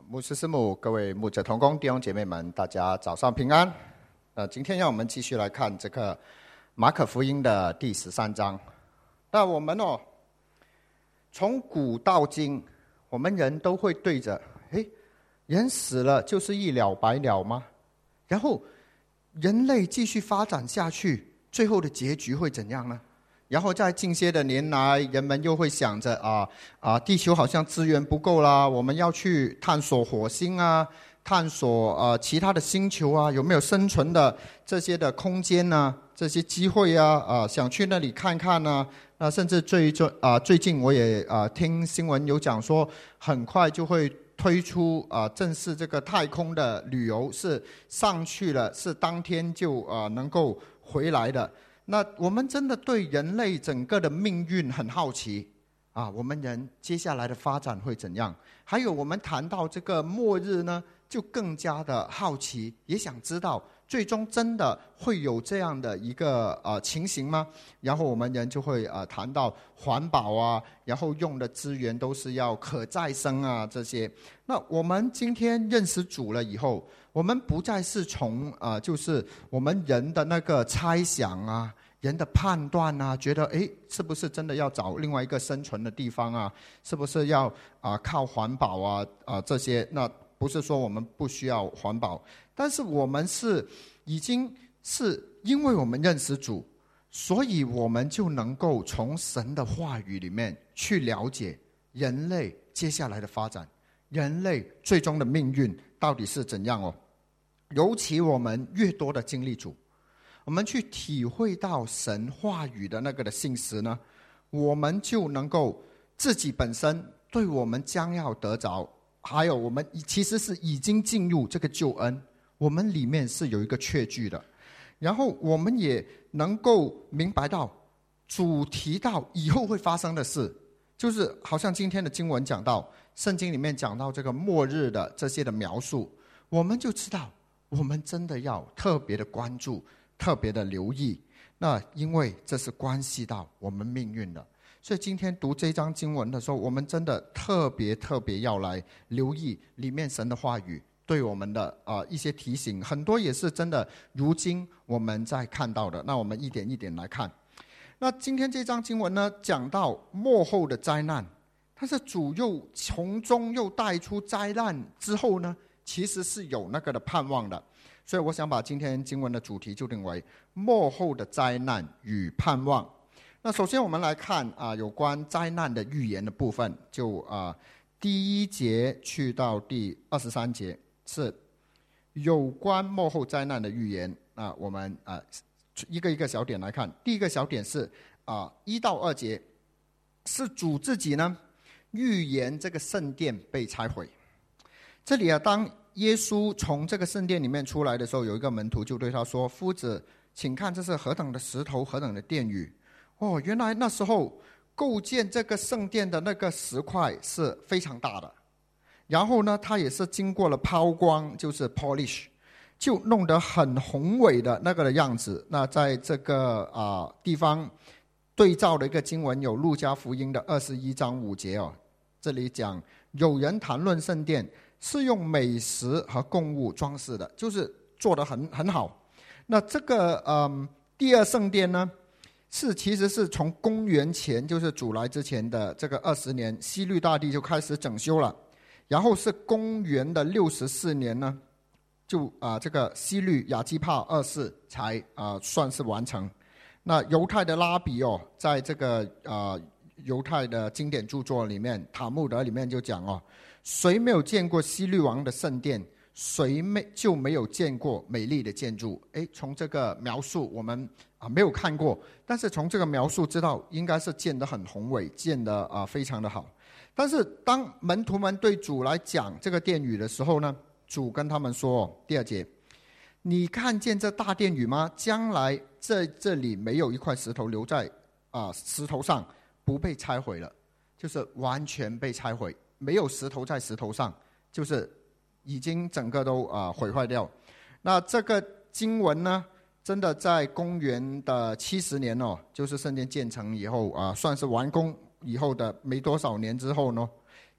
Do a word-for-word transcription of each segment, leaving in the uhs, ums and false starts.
牧师师母，各位牧者同工弟兄姐妹们，大家早上平安。那今天让我们继续来看这个马可福音的第十三章。那我们哦，从古到今，我们人都会对着，诶，人死了就是一了百了吗？然后人类继续发展下去，最后的结局会怎样呢？然后在近些的年来，人们又会想着啊啊，地球好像资源不够啦，我们要去探索火星啊，探索呃其他的星球啊，有没有生存的这些的空间呢？这些机会啊啊，想去那里看看呢。那甚至最最啊最近我也啊听新闻有讲说，很快就会推出啊正式这个太空的旅游，是上去了，是当天就啊能够回来的。那我们真的对人类整个的命运很好奇啊，我们人接下来的发展会怎样？还有我们谈到这个末日呢，就更加的好奇，也想知道最终真的会有这样的一个呃情形吗？然后我们人就会呃谈到环保啊，然后用的资源都是要可再生啊这些。那我们今天认识主了以后，我们不再是从呃就是我们人的那个猜想啊，人的判断啊，觉得诶是不是真的要找另外一个生存的地方啊？是不是要啊、呃、靠环保啊啊、呃、这些？那不是说我们不需要环保，但是我们是已经是因为我们认识主，所以我们就能够从神的话语里面去了解人类接下来的发展，人类最终的命运到底是怎样哦。尤其我们越多的经历主，我们去体会到神话语的那个的信实呢，我们就能够自己本身对我们将要得着，还有我们其实是已经进入这个救恩，我们里面是有一个确据的。然后我们也能够明白到主提到以后会发生的事，就是好像今天的经文讲到，圣经里面讲到这个末日的这些的描述，我们就知道我们真的要特别的关注，特别的留意。那因为这是关系到我们命运的，所以今天读这章经文的时候，我们真的特别特别要来留意里面神的话语对我们的、呃、一些提醒，很多也是真的如今我们在看到的。那我们一点一点来看。那今天这章经文呢，讲到末后的灾难，但是主又从中又带出灾难之后呢，其实是有那个的盼望的。所以我想把今天经文的主题就定为末后的灾难与盼望。那首先我们来看啊、呃，有关灾难的预言的部分，就啊、呃、第一节去到第二十三节是有关末后灾难的预言。啊、呃，我们啊、呃、一个一个小点来看。第一个小点是啊、呃、一到二节，是主自己呢预言这个圣殿被拆毁。这里啊，当耶稣从这个圣殿里面出来的时候，有一个门徒就对他说：“夫子，请看这是何等的石头，何等的殿宇。”哦，原来那时候构建这个圣殿的那个石块是非常大的，然后呢，它也是经过了抛光，就是 polish， 就弄得很宏伟的那个的样子。那在这个啊、呃、地方对照的一个经文有路加福音的二十一章五节哦，这里讲有人谈论圣殿是用美食和供物装饰的，就是做得很很好。那这个嗯第二圣殿呢，是其实是从公元前，就是主来之前的这个二十年，希律大帝就开始整修了，然后是公元的六十四年呢，就啊、呃、这个希律亚基帕二世才啊、呃、算是完成。那犹太的拉比哦，在这个啊、呃、犹太的经典著作里面，塔木德里面就讲哦，谁没有见过希律王的圣殿，谁没就没有见过美丽的建筑。诶，从这个描述我们啊没有看过，但是从这个描述知道应该是建得很宏伟，建得啊非常的好。但是当门徒们对主来讲这个殿宇的时候呢，主跟他们说，第二节，你看见这大殿宇吗？将来在这里没有一块石头留在啊石头上不被拆毁了，就是完全被拆毁，没有石头在石头上，就是已经整个都啊、呃、毁坏掉。那这个经文呢，真的在公元的七十年哦，就是圣殿建成以后啊、呃，算是完工以后的没多少年之后呢，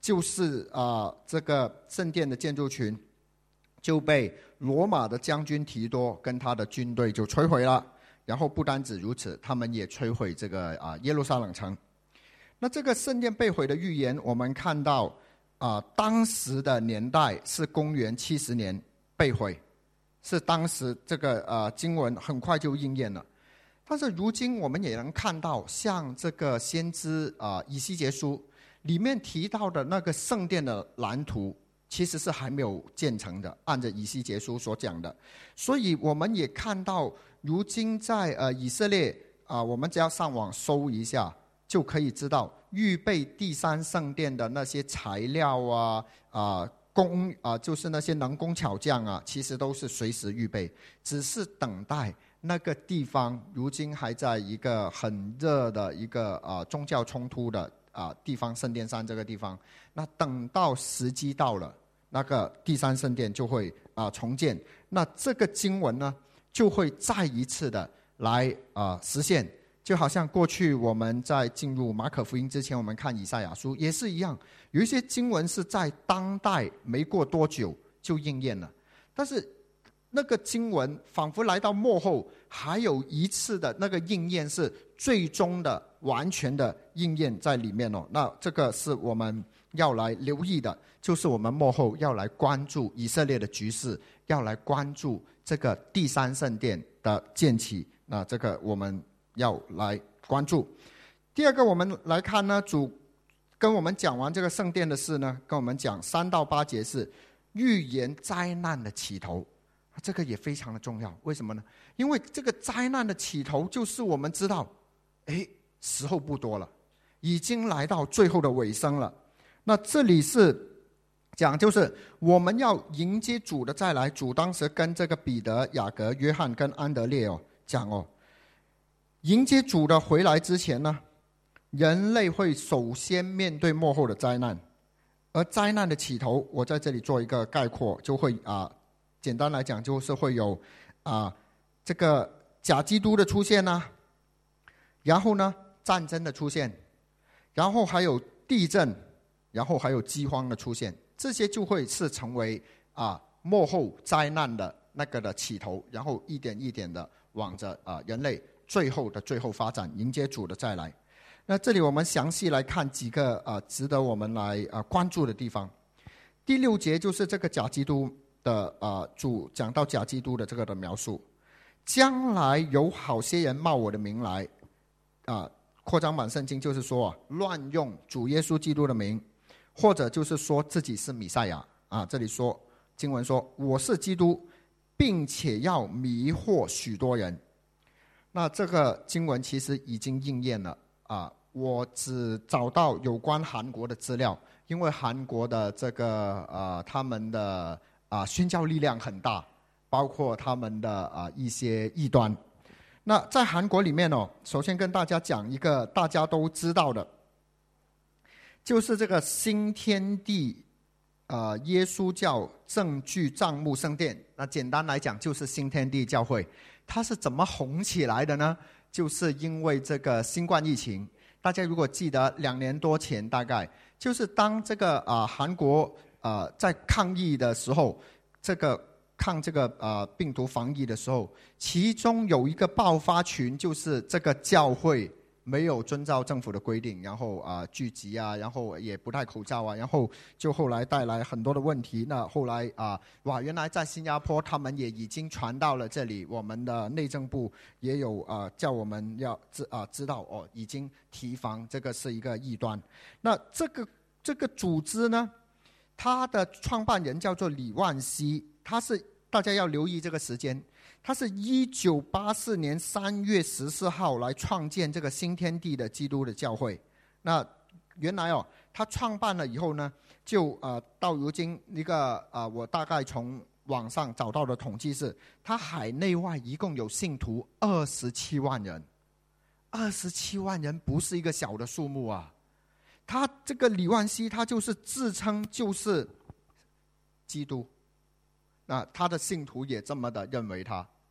就是啊、呃、这个圣殿的建筑群就被罗马的将军提多跟他的军队就摧毁了。然后不单止如此，他们也摧毁这个啊、呃、耶路撒冷城。那这个圣殿被毁的预言，我们看到啊、呃、当时的年代是公元七十年被毁，是当时这个呃经文很快就应验了。但是如今我们也能看到，像这个先知啊、呃、以西结书里面提到的那个圣殿的蓝图，其实是还没有建成的，按照以西结书所讲的。所以我们也看到，如今在呃以色列啊、呃，我们只要上网搜一下，就可以知道预备第三圣殿的那些材料啊啊、呃、工啊、呃，就是那些能工巧匠啊，其实都是随时预备，只是等待那个地方。如今还在一个很热的一个啊、呃、宗教冲突的啊、呃、地方，圣殿山这个地方。那等到时机到了，那个第三圣殿就会啊、呃、重建。那这个经文呢，就会再一次的来啊、呃、实现。就好像过去我们在进入马可福音之前，我们看以赛亚书也是一样，有一些经文是在当代没过多久就应验了，但是那个经文仿佛来到末后还有一次的那个应验，是最终的完全的应验在里面哦。那这个是我们要来留意的，就是我们末后要来关注以色列的局势，要来关注这个第三圣殿的建起。那这个我们要来关注。第二个，我们来看呢，主跟我们讲完这个圣殿的事呢，跟我们讲三到八节是预言灾难的起头，这个也非常的重要。为什么呢？因为这个灾难的起头就是我们知道，哎，时候不多了，已经来到最后的尾声了。那这里是讲，就是我们要迎接主的再来。主当时跟这个彼得、雅各、约翰跟安德烈哦讲哦，迎接主的回来之前呢，人类会首先面对末后的灾难，而灾难的起头，我在这里做一个概括，就会啊、呃，简单来讲就是会有啊、呃、这个假基督的出现啊，然后呢战争的出现，然后还有地震，然后还有饥荒的出现，这些就会是成为啊、呃、末后灾难的那个的起头，然后一点一点的往着啊、呃、人类最后的最后发展，迎接主的再来。那这里我们详细来看几个啊、呃、值得我们来啊、呃、关注的地方。第六节就是这个假基督的啊、呃、主讲到假基督的这个的描述，将来有好些人冒我的名来啊、呃，扩张版圣经就是说啊，乱用主耶稣基督的名，或者就是说自己是弥赛亚啊。这里说经文说我是基督，并且要迷惑许多人。那这个经文其实已经应验了啊！我只找到有关韩国的资料，因为韩国的这个呃他们的啊宣教力量很大，包括他们的啊一些异端。那在韩国里面哦，首先跟大家讲一个大家都知道的，就是这个新天地呃耶稣教证据帐幕圣殿。那简单来讲就是新天地教会。它是怎么红起来的呢？就是因为这个新冠疫情。大家如果记得两年多前，大概就是当这个啊、呃、韩国啊、呃、在抗疫的时候，这个抗这个呃病毒防疫的时候，其中有一个爆发群，就是这个教会没有遵照政府的规定，然后啊、呃、聚集啊，然后也不戴口罩啊，然后就后来带来很多的问题。那后来啊、呃，哇，原来在新加坡他们也已经传到了这里，我们的内政部也有啊、呃、叫我们要知啊、呃、知道哦，已经提防这个是一个异端。那这个这个组织呢，它的创办人叫做李万熙，他是大家要留意这个时间。他是一九八四年三月十四号来创建这个新天地的基督的教会。那原来哦，他创办了以后呢，就呃到如今一个啊、呃，我大概从网上找到的统计是，他海内外一共有信徒二十七万人，二十七万人不是一个小的数目啊。他这个李万熙，他就是自称就是基督。那他的信徒也这么的认为他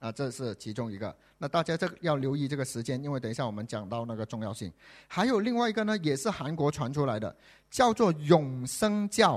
啊，这是其中一个。那大家这个要留意这个时间，因为等一下我们讲到那个重要性。还有另外一个呢，也是韩国传出来的，叫做永生教。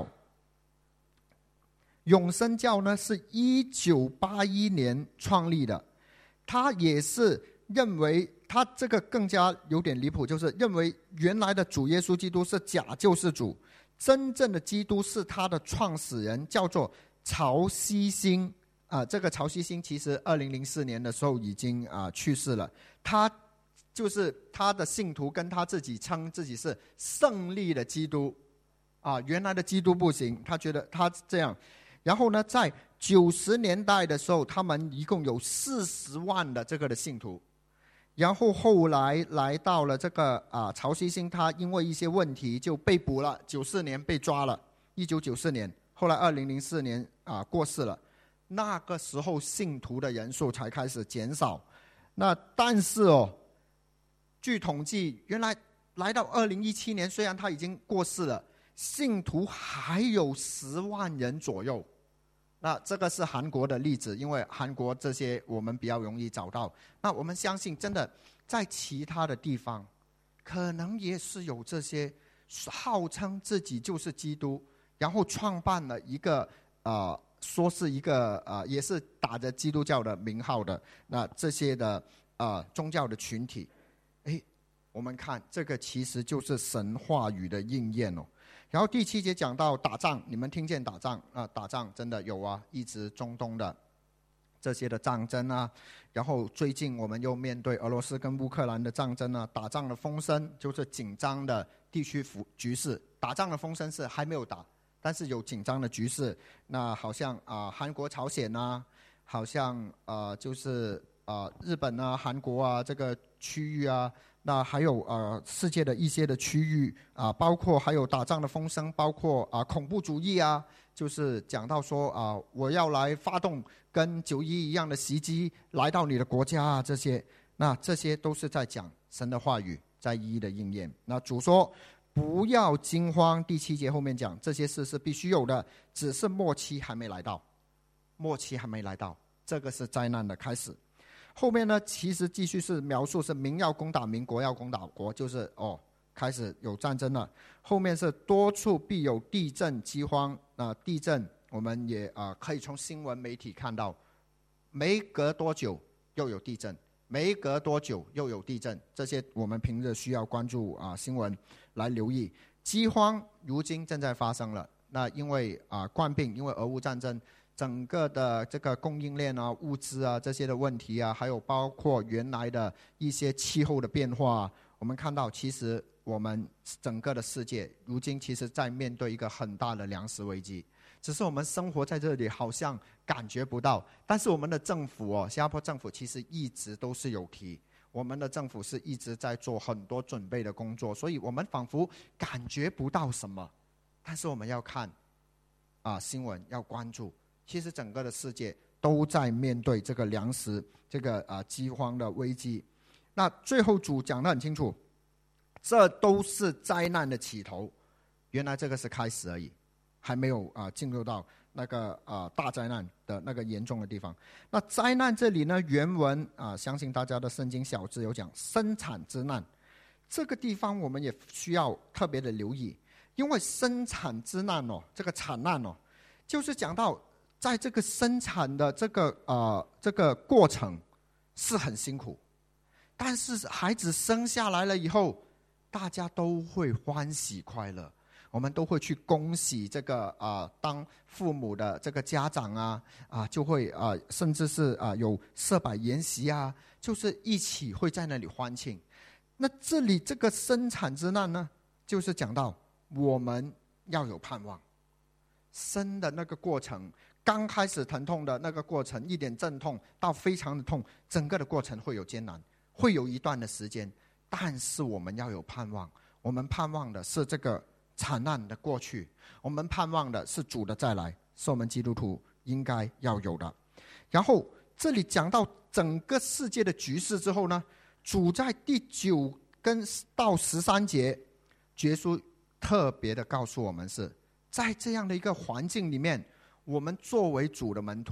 永生教呢是一九八一年创立的，他也是认为他这个更加有点离谱，就是认为原来的主耶稣基督是假救世主，真正的基督是他的创始人，叫做曹希兴。啊、呃，这个曹希兴其实二零零四年的时候已经啊、呃、去世了。他就是他的信徒跟他自己称自己是胜利的基督啊、呃，原来的基督不行，他觉得他这样。然后呢，在九十年代的时候，他们一共有四十万的这个的信徒。然后后来来到了这个啊、呃、曹希兴，他因为一些问题就被捕了，九四年被抓了，一九九四年，后来二零零四年啊、呃、过世了。那个时候信徒的人数才开始减少。那但是哦，据统计，原来来到二零一七年，虽然他已经过世了，信徒还有十万人左右。那这个是韩国的例子，因为韩国这些我们比较容易找到。那我们相信，真的在其他的地方，可能也是有这些号称自己就是基督，然后创办了一个呃。说是一个呃，也是打着基督教的名号的那这些的呃宗教的群体，哎，我们看这个其实就是神话语的应验哦。然后第七节讲到打仗，你们听见打仗啊、呃？打仗真的有啊，一直中东的这些的战争啊，然后最近我们又面对俄罗斯跟乌克兰的战争啊，打仗的风声就是紧张的地区局势，打仗的风声是还没有打。但是有紧张的局势，那好像啊、呃、韩国、朝鲜啊，好像呃就是呃日本啊、韩国啊这个区域啊，那还有呃世界的一些的区域啊、呃，包括还有打仗的风声，包括啊、呃、恐怖主义啊，就是讲到说啊、呃、我要来发动跟九一一样的袭击来到你的国家啊，这些，那这些都是在讲神的话语在一一的应验。那主说。不要惊慌，第七节后面讲这些事是必须有的，只是末期还没来到，末期还没来到，这个是灾难的开始。后面呢，其实继续是描述是民要攻打民，国要攻打国，就是哦，开始有战争了。后面是多处必有地震、饥荒。那、呃、地震我们也啊、呃、可以从新闻媒体看到，没隔多久又有地震。没隔多久又有地震，这些我们平日需要关注啊、呃、新闻来留意。饥荒如今正在发生了，那因为啊、呃、冠病，因为俄乌战争，整个的这个供应链啊、物资啊这些的问题啊，还有包括原来的一些气候的变化、啊，我们看到其实我们整个的世界如今其实在面对一个很大的粮食危机。只是我们生活在这里好像感觉不到，但是我们的政府哦，新加坡政府其实一直都是有提，我们的政府是一直在做很多准备的工作，所以我们仿佛感觉不到什么，但是我们要看啊新闻，要关注，其实整个的世界都在面对这个粮食这个啊饥荒的危机。那最后主讲得很清楚，这都是灾难的起头，原来这个是开始而已。还没有啊、呃、进入到那个啊、呃、大灾难的那个严重的地方。那灾难这里呢，原文啊、呃，相信大家的圣经小字有讲生产之难，这个地方我们也需要特别的留意，因为生产之难哦，这个产难哦，就是讲到在这个生产的这个啊、呃、这个过程是很辛苦，但是孩子生下来了以后，大家都会欢喜快乐。我们都会去恭喜这个啊、呃，当父母的这个家长啊啊，就会啊、呃，甚至是啊、呃、有设摆筵席啊，就是一起会在那里欢庆。那这里这个生产之难呢，就是讲到我们要有盼望，生的那个过程，刚开始疼痛的那个过程，一点阵痛到非常的痛，整个的过程会有艰难，会有一段的时间，但是我们要有盼望，我们盼望的是这个。惨难的过去，我们盼望的是主的再来，是我们基督徒应该要有的。然后这里讲到整个世界的局势之后呢，主在第九跟到十三节，耶稣特别的告诉我们是在这样的一个环境里面，我们作为主的门徒，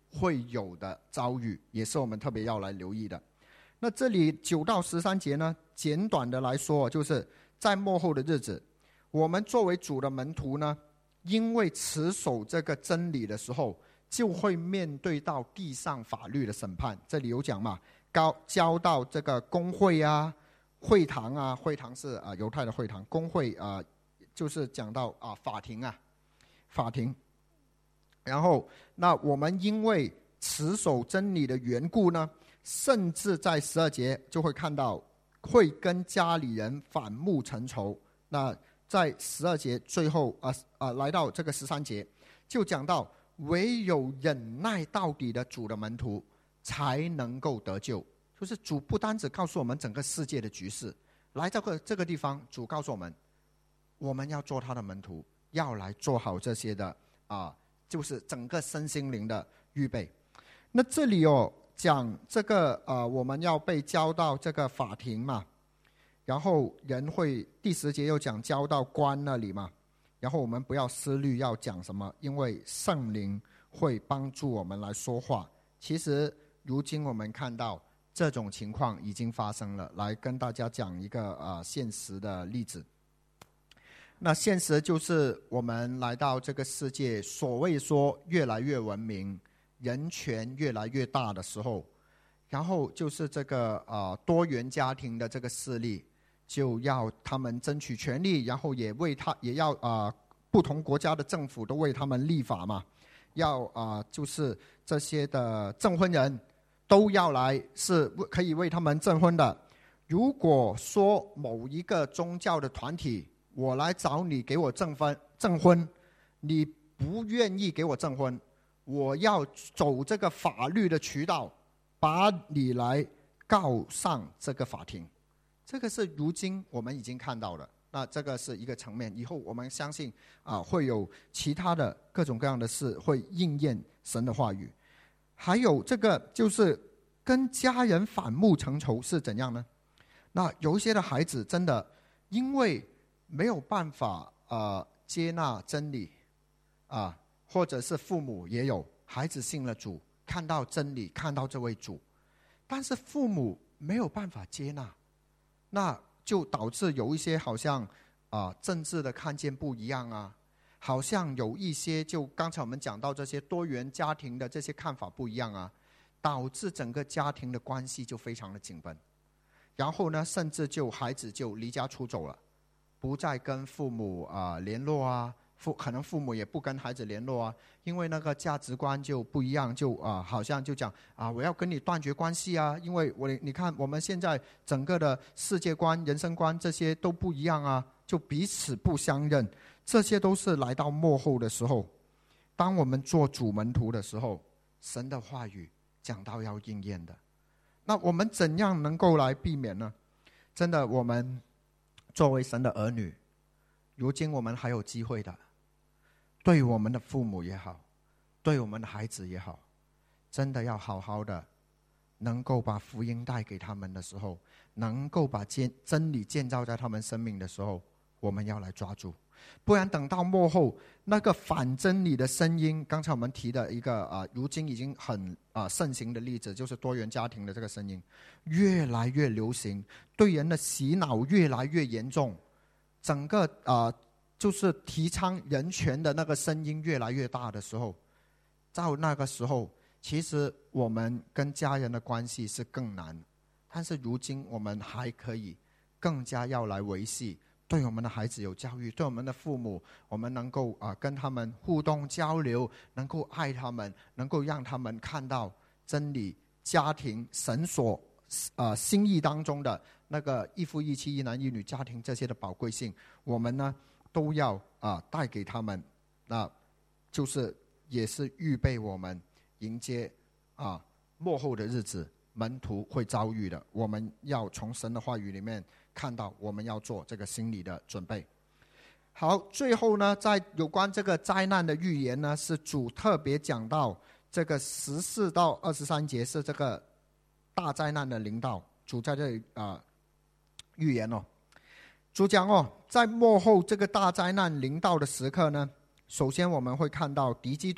会有的遭遇，也是我们特别要来留意的。那这里九到十三节呢，简短的来说，就是在末后的日子，我们作为主的门徒呢，因为持守这个真理的时候，就会面对到地上法律的审判。这里有讲嘛，交交到这个公会啊、会堂啊，会堂是啊犹太的会堂，公会啊就是讲到啊法庭啊，法庭。然后，那我们因为持守真理的缘故呢，甚至在十二节就会看到会跟家里人反目成仇。那在十二节最后啊啊来到这个十三节，就讲到唯有忍耐到底的主的门徒才能够得救。就是主不单只告诉我们整个世界的局势，来这个这个地方，主告诉我们，我们要做他的门徒，要来做好这些的啊。就是整个身心灵的预备。那这里哦讲这个呃我们要被交到这个法庭嘛，然后人会第十节又讲交到官那里嘛，然后我们不要思虑要讲什么，因为圣灵会帮助我们来说话。其实如今我们看到这种情况已经发生了，来跟大家讲一个呃现实的例子。那现实就是我们来到这个世界，所谓说越来越文明，人权越来越大的时候，然后就是这个呃多元家庭的这个势力，就要他们争取权利，然后也为他也要啊、呃、不同国家的政府都为他们立法嘛，要啊、呃、就是这些的证婚人都要来是可以为他们证婚的。如果说某一个宗教的团体，我来找你给我证婚，证婚，你不愿意给我证婚，我要走这个法律的渠道，把你来告上这个法庭。这个是如今我们已经看到了，那这个是一个层面。以后我们相信啊，会有其他的各种各样的事会应验神的话语。还有这个就是跟家人反目成仇是怎样呢？那有一些的孩子真的因为没有办法呃接纳真理啊，或者是父母也有孩子信了主，看到真理，看到这位主，但是父母没有办法接纳，那就导致有一些好像啊政治的看见不一样啊，好像有一些就刚才我们讲到这些多元家庭的这些看法不一样啊，导致整个家庭的关系就非常的紧绷，然后呢，甚至就孩子就离家出走了。不再跟父母啊、呃、联络啊，父可能父母也不跟孩子联络啊，因为那个价值观就不一样，就啊、呃、好像就讲啊我要跟你断绝关系啊，因为我你看我们现在整个的世界观、人生观这些都不一样啊，就彼此不相认。这些都是来到末后的时候，当我们做主门徒的时候，神的话语讲到要应验的。那我们怎样能够来避免呢？真的，我们作为神的儿女，如今我们还有机会的，对我们的父母也好，对我们的孩子也好，真的要好好的能够把福音带给他们的时候，能够把真理建造在他们生命的时候，我们要来抓住。不然等到末后那个反真理的声音，刚才我们提的一个啊、呃，如今已经很啊、呃、盛行的例子，就是多元家庭的这个声音越来越流行，对人的洗脑越来越严重，整个啊、呃、就是提倡人权的那个声音越来越大的时候，到那个时候其实我们跟家人的关系是更难，但是如今我们还可以更加要来维系，对我们的孩子有教育，对我们的父母，我们能够啊、呃、跟他们互动交流，能够爱他们，能够让他们看到真理、家庭、神所啊、呃、心意当中的那个一夫一妻、一男一女家庭这些的宝贵性，我们呢都要啊、呃、带给他们，那就是也是预备我们迎接啊、呃、末后的日子，门徒会遭遇的。我们要从神的话语里面看到，我们要做这个心理的准备。好，最后呢，在有关这个灾难的预言呢，是主特别讲到这个十四到二十三节是这个大灾难的临到，主在这里啊、呃、预言哦。主讲哦，在末后这个大灾难临到的时刻呢，首先我们会看到敌基督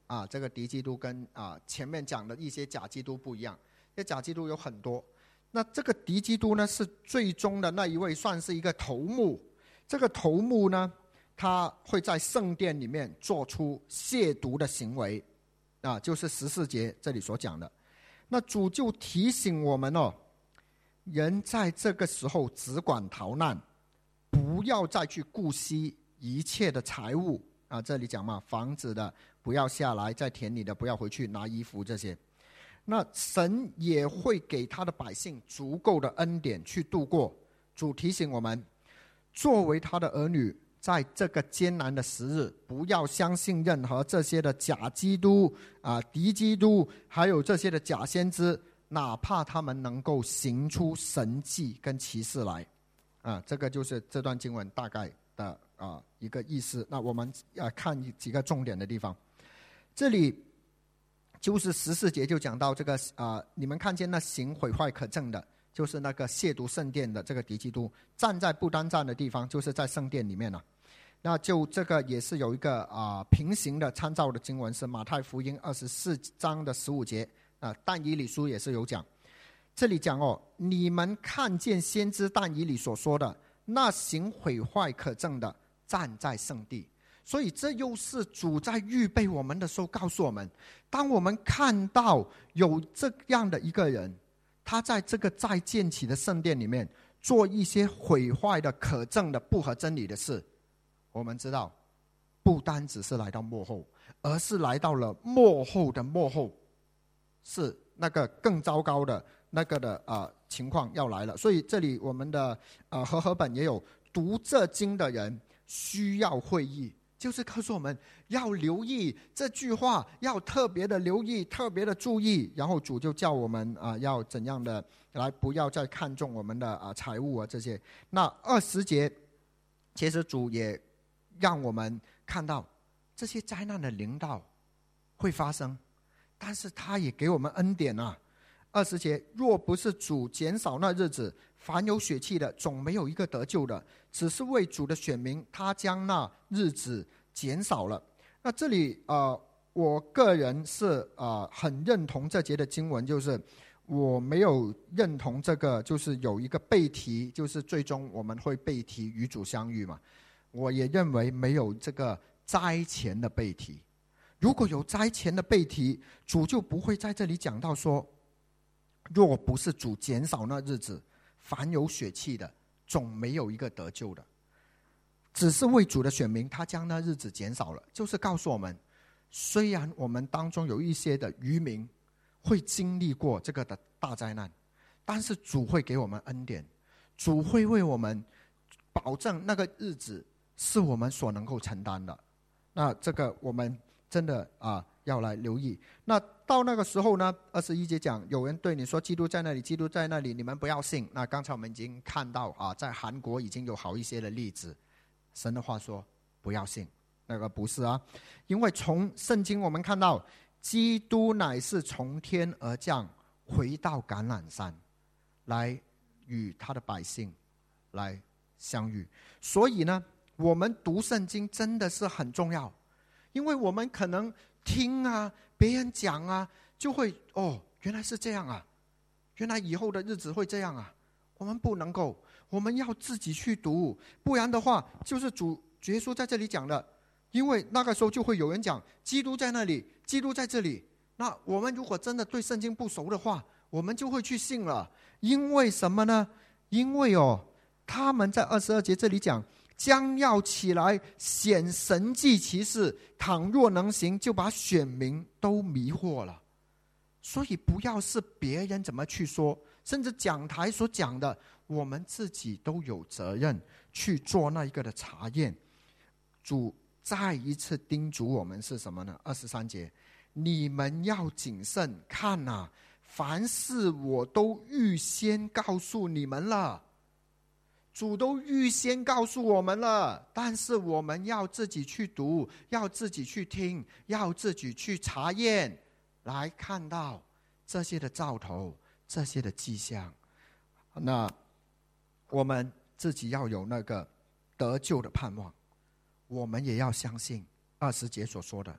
啊，这个敌基督跟啊前面讲的一些假基督不一样，这假基督有很多。那这个敌基督呢，是最终的那一位，算是一个头目。这个头目呢，他会在圣殿里面做出亵渎的行为，啊，就是十四节这里所讲的。那主就提醒我们哦，人在这个时候只管逃难，不要再去顾惜一切的财物啊。这里讲嘛，房子的不要下来，在田里的不要回去拿衣服这些。那神也会给他的百姓足够的恩典去度过。主提醒我们，作为他的儿女，在这个艰难的时日，不要相信任何这些的假基督啊、敌基督，还有这些的假先知，哪怕他们能够行出神迹跟奇事来啊。这个就是这段经文大概的啊一个意思。那我们要看几个重点的地方。这里就是十四节就讲到这个啊，你们看见那行毁坏可憎的，就是那个亵渎圣殿的这个敌基督，站在不单站的地方，就是在圣殿里面了、啊。那就这个也是有一个啊、呃、平行的参照的经文，是马太福音二十四章的十五节啊、呃，但以理书也是有讲。这里讲哦，你们看见先知但以理所说的，那行毁坏可憎的站在圣地。所以这又是主在预备我们的时候告诉我们，当我们看到有这样的一个人，他在这个再建起的圣殿里面做一些毁坏的可憎的不合真理的事，我们知道不单只是来到末后，而是来到了末后的末后，是那个更糟糕的那个的、呃、情况要来了。所以这里我们的、呃、和合本也有，读这经的人需要会意，就是告诉我们要留意这句话，要特别的留意，特别的注意。然后主就叫我们、呃、要怎样的来，不要再看重我们的、呃、财物啊这些。那二十节其实主也让我们看到这些灾难的临到会发生，但是他也给我们恩典啊。二十节，若不是主减少那日子，凡有血气的总没有一个得救的，只是为主的选民，他将那日子减少了。那这里呃，我个人是呃很认同这节的经文，就是我没有认同这个，就是有一个背题，就是最终我们会背题与主相遇嘛。我也认为没有这个灾前的背题，如果有灾前的背题，主就不会在这里讲到说，若不是主减少那日子，凡有血气的总没有一个得救的，只是为主的选民，他将那日子减少了，就是告诉我们，虽然我们当中有一些的渔民会经历过这个的大灾难，但是主会给我们恩典，主会为我们保证那个日子是我们所能够承担的。那这个我们真的啊要来留意。那到那个时候呢，二十一节讲，有人对你说基督在那里，基督在那里，你们不要信。那刚才我们已经看到啊，在韩国已经有好一些的例子，神的话说不要信，那个不是啊。因为从圣经我们看到，基督乃是从天而降，回到橄榄山来与他的百姓来相遇。所以呢，我们读圣经真的是很重要，因为我们可能听啊，别人讲啊，就会哦，原来是这样啊，原来以后的日子会这样啊。我们不能够，我们要自己去读，不然的话，就是主耶稣在这里讲的，因为那个时候就会有人讲，基督在那里，基督在这里。那我们如果真的对圣经不熟的话，我们就会去信了。因为什么呢？因为哦，他们在二十二节这里讲，将要起来显神迹奇事，倘若能行，就把选民都迷惑了。所以不要是别人怎么去说，甚至讲台所讲的，我们自己都有责任去做那一个的查验。主再一次叮嘱我们是什么呢？二十三节，你们要谨慎看啊，凡事我都预先告诉你们了。主都预先告诉我们了，但是我们要自己去读，要自己去听，要自己去查验，来看到这些的兆头，这些的迹象。那我们自己要有那个得救的盼望，我们也要相信二十节所说的，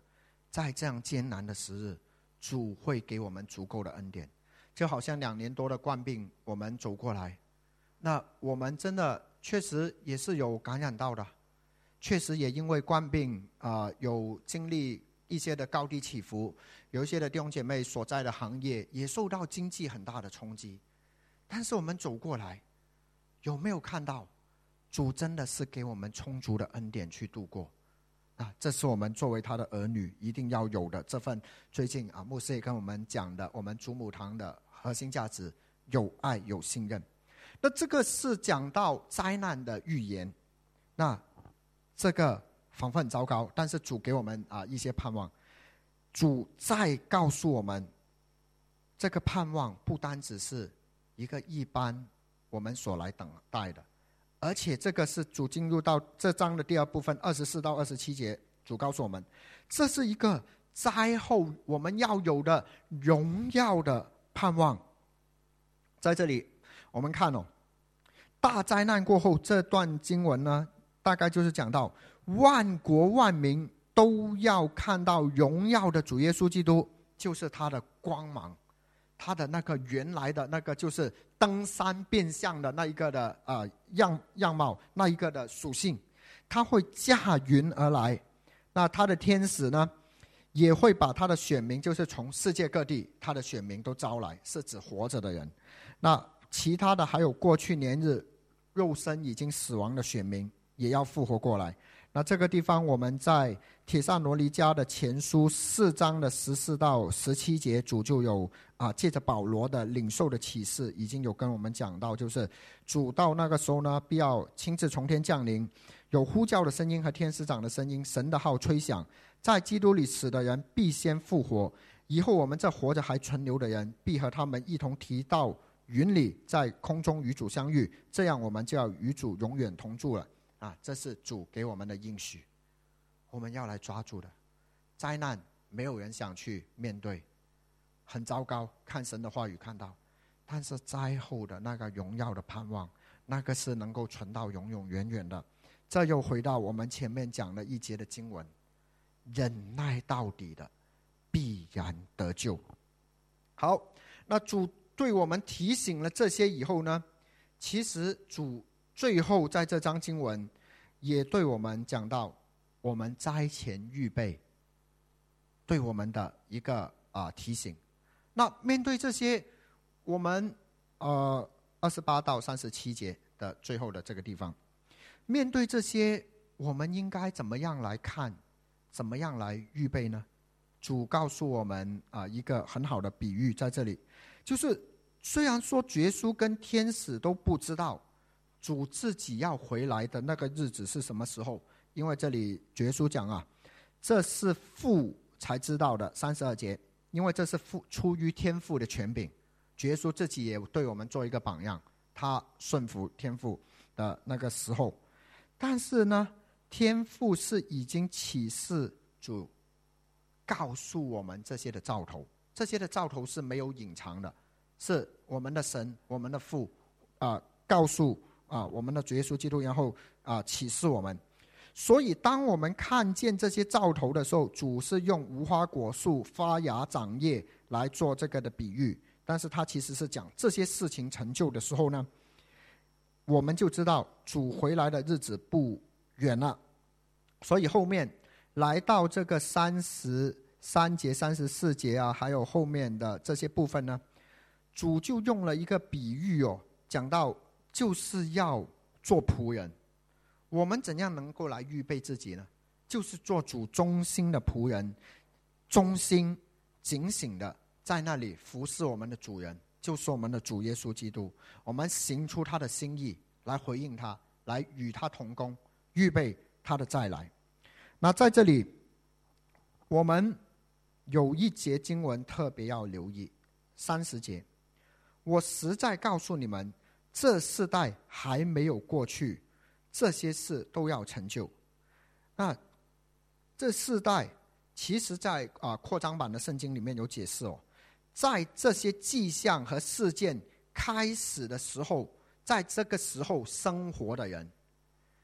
在这样艰难的时日，主会给我们足够的恩典。就好像两年多的冠病，我们走过来，那我们真的确实也是有感染到的，确实也因为冠病啊、呃，有经历一些的高低起伏，有一些的弟兄姐妹所在的行业也受到经济很大的冲击。但是我们走过来，有没有看到主真的是给我们充足的恩典去度过啊？这是我们作为他的儿女一定要有的这份。最近啊，牧师也跟我们讲的，我们主母堂的核心价值：有爱、有信任。那这个是讲到灾难的预言，那这个仿佛很糟糕，但是主给我们啊一些盼望。主再告诉我们，这个盼望不单只是一个一般我们所来等待的，而且这个是主进入到这章的第二部分二十四到二十七节，主告诉我们，这是一个灾后我们要有的荣耀的盼望。在这里我们看哦，大灾难过后，这段经文呢，大概就是讲到万国万民都要看到荣耀的主耶稣基督，就是他的光芒，他的那个原来的那个就是登山变相的那一个的、呃、样, 样貌，那一个的属性，他会驾云而来。那他的天使呢，也会把他的选民，就是从世界各地他的选民都招来，是指活着的人。那其他的还有过去年日肉身已经死亡的选民也要复活过来。那这个地方我们在帖撒罗尼迦的前书四章的十四到十七节，主就有啊借着保罗的领受的启示，已经有跟我们讲到，就是主到那个时候呢，必要亲自从天降临，有呼叫的声音和天使长的声音，神的号吹响，在基督里死的人必先复活，以后我们这活着还存留的人，必和他们一同提到云里，在空中与主相遇，这样我们就要与主永远同住了啊！这是主给我们的应许，我们要来抓住的。灾难没有人想去面对，很糟糕，看神的话语看到，但是灾后的那个荣耀的盼望，那个是能够存到永永远远的。这又回到我们前面讲的一节的经文，忍耐到底的必然得救。好，那主对我们提醒了这些以后呢，其实主最后在这章经文也对我们讲到我们灾前预备对我们的一个、呃、提醒。那面对这些，我们呃二十八到三十七节的最后的这个地方，面对这些我们应该怎么样来看，怎么样来预备呢？主告诉我们、呃、一个很好的比喻在这里，就是虽然说耶稣跟天使都不知道主自己要回来的那个日子是什么时候，因为这里耶稣讲啊，这是父才知道的，三十二节，因为这是父出于天父的权柄，耶稣自己也对我们做一个榜样，他顺服天父的那个时候。但是呢，天父是已经启示主告诉我们这些的兆头，这些的兆头是没有隐藏的，是我们的神，我们的父、呃、告诉、呃、我们的主耶稣基督，然后、呃、启示我们。所以当我们看见这些兆头的时候，主是用无花果树发芽长叶来做这个的比喻，但是他其实是讲这些事情成就的时候呢，我们就知道主回来的日子不远了。所以后面来到这个三十三节三十四节啊，还有后面的这些部分呢，主就用了一个比喻哦，讲到就是要做仆人。我们怎样能够来预备自己呢？就是做主忠心的仆人，忠心警醒的在那里服侍我们的主人，就是我们的主耶稣基督。我们行出他的心意来回应他，来与他同工，预备他的再来。那在这里我们有一节经文特别要留意，三十节，我实在告诉你们，这世代还没有过去，这些事都要成就。那这世代其实在、呃、扩张版的圣经里面有解释哦，在这些迹象和事件开始的时候，在这个时候生活的人，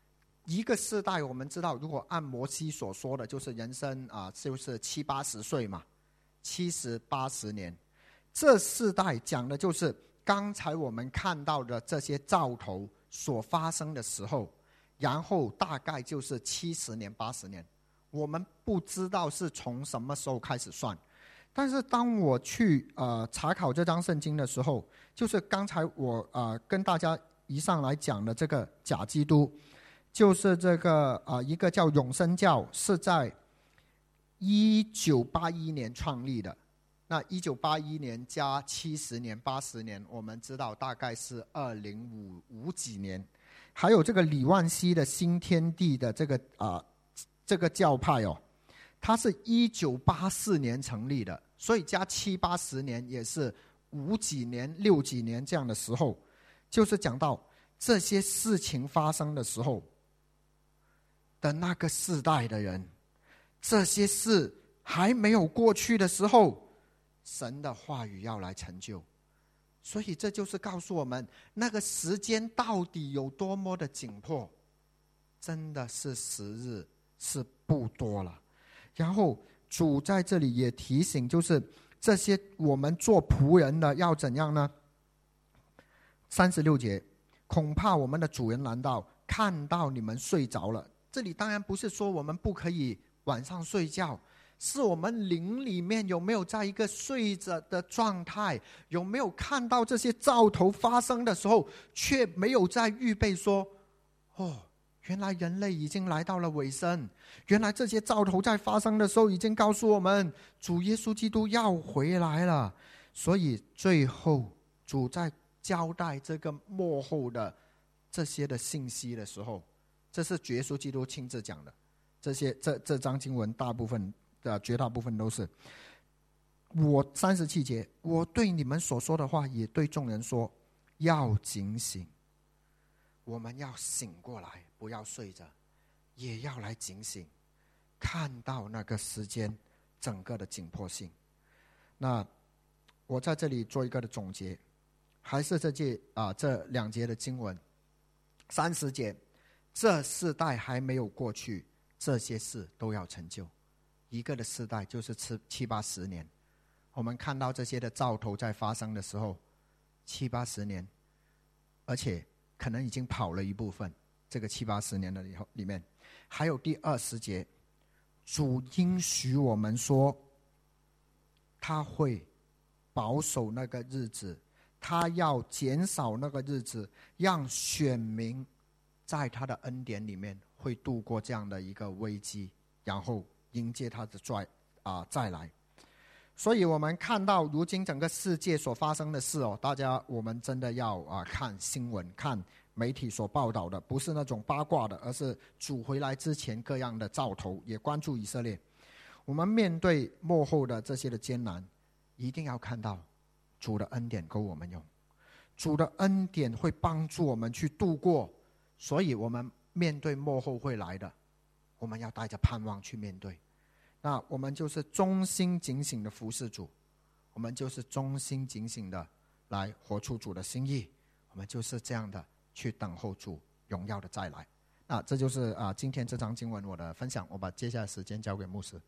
一个世代，我们知道，如果按摩西所说的，就是人生啊、呃，就是七八十岁嘛，七十八十年。这世代讲的就是刚才我们看到的这些兆头所发生的时候，然后大概就是七十年、八十年。我们不知道是从什么时候开始算，但是当我去呃查考这张圣经的时候，就是刚才我呃跟大家一上来讲的这个假基督。就是这个呃，一个叫永生教，是在一九八一年创立的。那一九八一年加七十年、八十年，我们知道大概是二零五五几年。还有这个李万熙的新天地的这个啊、呃、这个教派哦，它是一九八四年成立的，所以加七八十年也是五几年、六几年这样的时候，就是讲到这些事情发生的时候。的那个世代的人，这些事还没有过去的时候，神的话语要来成就。所以这就是告诉我们，那个时间到底有多么的紧迫，真的是时日是不多了。然后主在这里也提醒，就是这些我们做仆人的要怎样呢？三十六节，恐怕我们的主人难道看到你们睡着了？这里当然不是说我们不可以晚上睡觉，是我们灵里面有没有在一个睡着的状态，有没有看到这些兆头发生的时候，却没有在预备说，哦，原来人类已经来到了尾声，原来这些兆头在发生的时候已经告诉我们，主耶稣基督要回来了。所以最后主在交代这个末后的这些的信息的时候，这是耶稣基督亲自讲的，这些这这章经文大部分的绝大部分都是。我三十七节，我对你们所说的话，也对众人说，要警醒。我们要醒过来，不要睡着，也要来警醒，看到那个时间整个的紧迫性。那我在这里做一个的总结，还是这节啊这两节的经文，三十节。这世代还没有过去，这些事都要成就。一个的世代就是七七八十年，我们看到这些的兆头在发生的时候，七八十年，而且可能已经跑了一部分。这个七八十年的里里面，还有第二十节，主应许我们说，他会保守那个日子，他要减少那个日子，让选民在他的恩典里面会度过这样的一个危机，然后迎接他的再啊、呃、再来。所以我们看到如今整个世界所发生的事哦，大家我们真的要啊、呃、看新闻，看媒体所报道的，不是那种八卦的，而是主回来之前各样的兆头，也关注以色列。我们面对末后的这些的艰难，一定要看到主的恩典够我们用，主的恩典会帮助我们去度过。所以我们面对末后会来的，我们要带着盼望去面对。那我们就是忠心警醒的服侍主，我们就是忠心警醒的来活出主的心意，我们就是这样的去等候主荣耀的再来。那这就是啊、呃、今天这章经文我的分享，我把接下来时间交给牧师。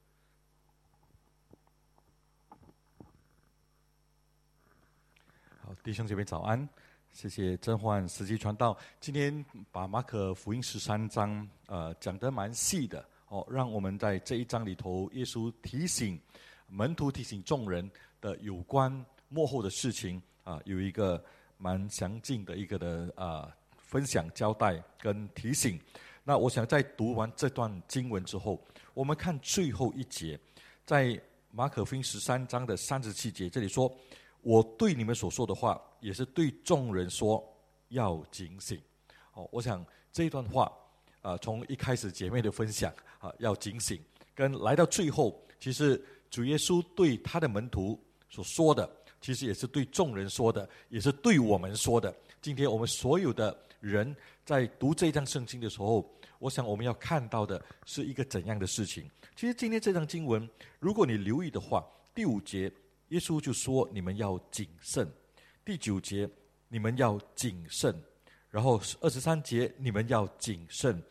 好，弟兄姐妹早安。谢谢曾焕实际传道，今天把马可福音十三章呃讲得蛮细的哦，让我们在这一章里头，耶稣提醒门徒、提醒众人的有关末后的事情啊、呃，有一个蛮详尽的一个的啊、呃、分享、交代跟提醒。那我想在读完这段经文之后，我们看最后一节，在马可福音十三章的三十七节，这里说，我对你们所说的话，也是对众人说，要警醒。哦，我想这一段话，呃，从一开始姐妹的分享啊、呃，要警醒，跟来到最后，其实主耶稣对他的门徒所说的，其实也是对众人说的，也是对我们说的。今天我们所有的人在读这章圣经的时候，我想我们要看到的是一个怎样的事情。其实今天这章经文，如果你留意的话，第五节耶稣就说你们要谨慎，第九节你们要谨慎，然后二十三节你们要谨慎，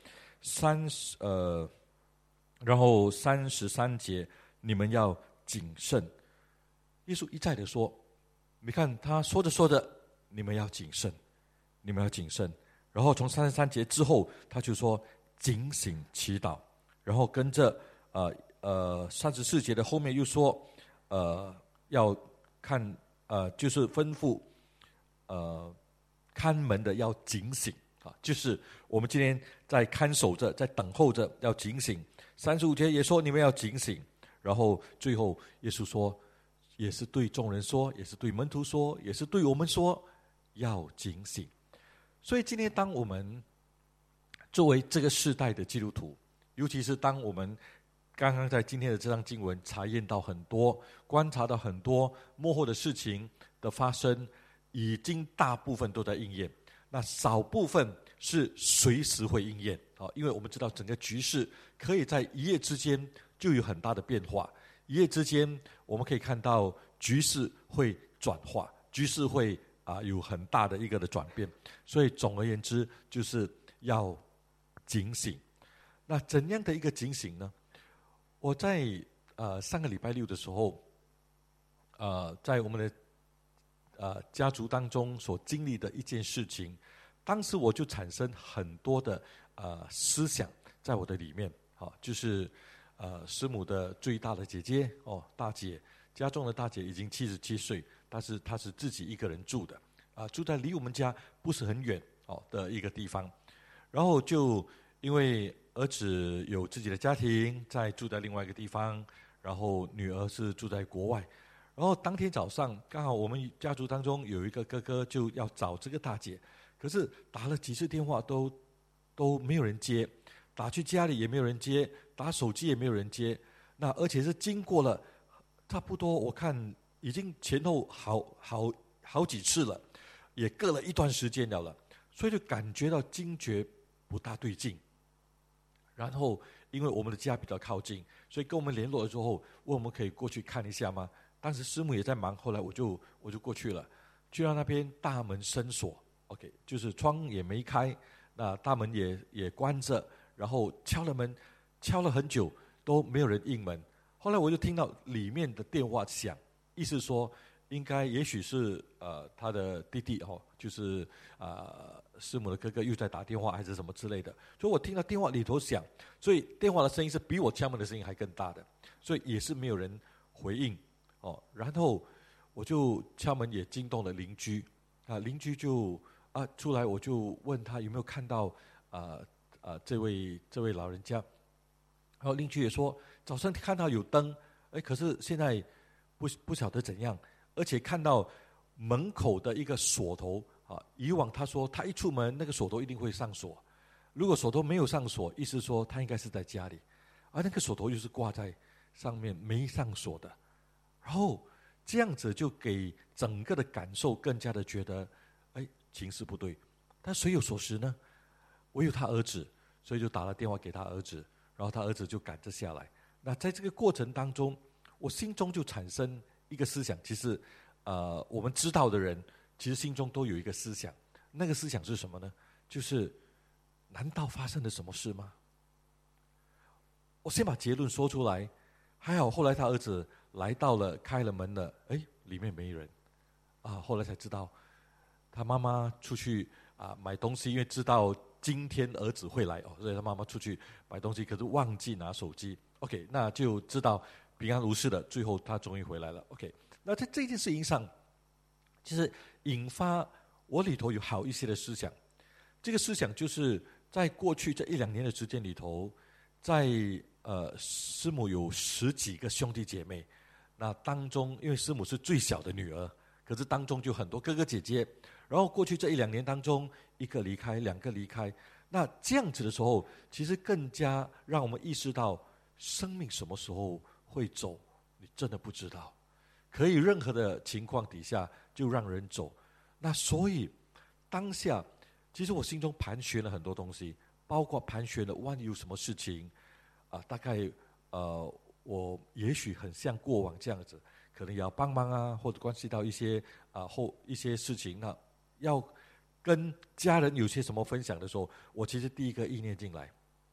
三十呃，然后三十三节，你们要谨慎。耶稣一再的说，你看他说着说着，你们要谨慎，你们要谨慎。然后从三十三节之后，他就说警醒祈祷。然后跟着呃呃三十四节的后面又说，呃要看呃就是吩咐呃看门的要警醒啊，就是我们今天在看守着，在等候着，要警醒。三十五节也说你们要警醒。然后最后耶稣说，也是对众人说，也是对门徒说，也是对我们说，要警醒。所以今天当我们作为这个世代的基督徒，尤其是当我们刚刚在今天的这章经文查验到很多，观察到很多幕后的事情的发生，已经大部分都在应验，那少部分是随时会应验。因为我们知道整个局势可以在一夜之间就有很大的变化，一夜之间我们可以看到局势会转化，局势会啊有很大的一个的转变。所以总而言之，就是要警醒。那怎样的一个警醒呢？我在呃上个礼拜六的时候，呃在我们的呃家族当中所经历的一件事情，当时我就产生很多的呃思想在我的里面。好，就是呃师母的最大的姐姐哦，大姐，家中的大姐已经七十七岁，但是她是自己一个人住的，啊、呃，住在离我们家不是很远哦的一个地方。然后就因为儿子有自己的家庭，在住在另外一个地方，然后女儿是住在国外。然后当天早上，刚好我们家族当中有一个哥哥就要找这个大姐，可是打了几次电话都都没有人接，打去家里也没有人接，打手机也没有人接。那而且是经过了差不多，我看已经前后好好好几次了，也隔了一段时间了了，所以就感觉到惊觉不大对劲。然后因为我们的家比较靠近，所以跟我们联络了之后，问我们可以过去看一下吗？当时师母也在忙，后来我就我就过去了，去到那边大门深锁 ，OK， 就是窗也没开，那大门也也关着，然后敲了门，敲了很久都没有人应门。后来我就听到里面的电话响，意思说应该也许是呃他的弟弟哦，就是呃师母的哥哥又在打电话还是什么之类的，所以我听到电话里头响，所以电话的声音是比我敲门的声音还更大的，所以也是没有人回应哦。然后我就敲门，也惊动了邻居啊，邻居就啊出来，我就问他有没有看到啊啊这位这位老人家，然后邻居也说早上看到有灯，哎，可是现在不不晓得怎样，而且看到门口的一个锁头啊，以往他说他一出门那个锁头一定会上锁，如果锁头没有上锁，意思说他应该是在家里，而那个锁头又是挂在上面没上锁的，然后这样子就给整个的感受更加的觉得，哎，情势不对。但谁有锁匙呢？唯有他儿子，所以就打了电话给他儿子，然后他儿子就赶着下来。那在这个过程当中，我心中就产生一个思想，其实呃，我们知道的人其实心中都有一个思想，那个思想是什么呢？就是难道发生了什么事吗？我先把结论说出来，还好后来他儿子来到了，开了门了，哎，里面没人啊。后来才知道他妈妈出去啊买东西，因为知道今天儿子会来哦，所以他妈妈出去买东西，可是忘记拿手机。OK， 那就知道平安无事的，最后他终于回来了。OK， 那在这件事情上，其实引发我里头有好一些的思想。这个思想就是在过去这一两年的时间里头，在呃师母有十几个兄弟姐妹，那当中因为师母是最小的女儿，可是当中就很多哥哥姐姐，然后过去这一两年当中，一个离开，两个离开，那这样子的时候，其实更加让我们意识到生命什么时候会走，你真的不知道，可以任何的情况底下就让人走。那所以当下其实我心中盘旋了很多东西，包括盘旋了万一有什么事情啊，大概呃我也许很像过往这样子，可能也要帮忙啊，或者关系到一些啊后一些事情，那要跟家人有些什么分享的时候，我其实第一个意念进来，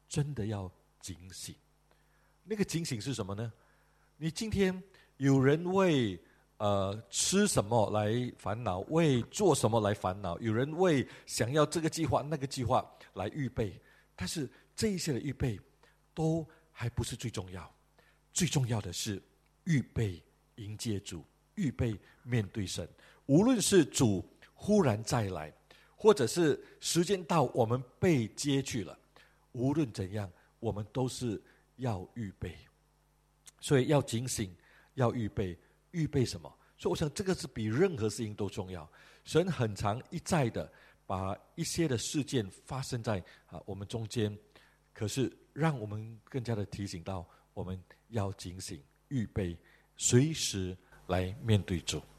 真的要警醒。那个警醒是什么呢？你今天有人为呃吃什么来烦恼，为做什么来烦恼，有人为想要这个计划那个计划来预备，但是这一些的预备都还不是最重要，最重要的是预备迎接主，预备面对神。无论是主忽然再来，或者是时间到我们被接去了，无论怎样，我们都是要预备。所以要警醒，要预备。预备什么？所以我想这个是比任何事情都重要。神很常一再的把一些的事件发生在啊我们中间，可是让我们更加的提醒到，我们要警醒、预备，随时来面对主。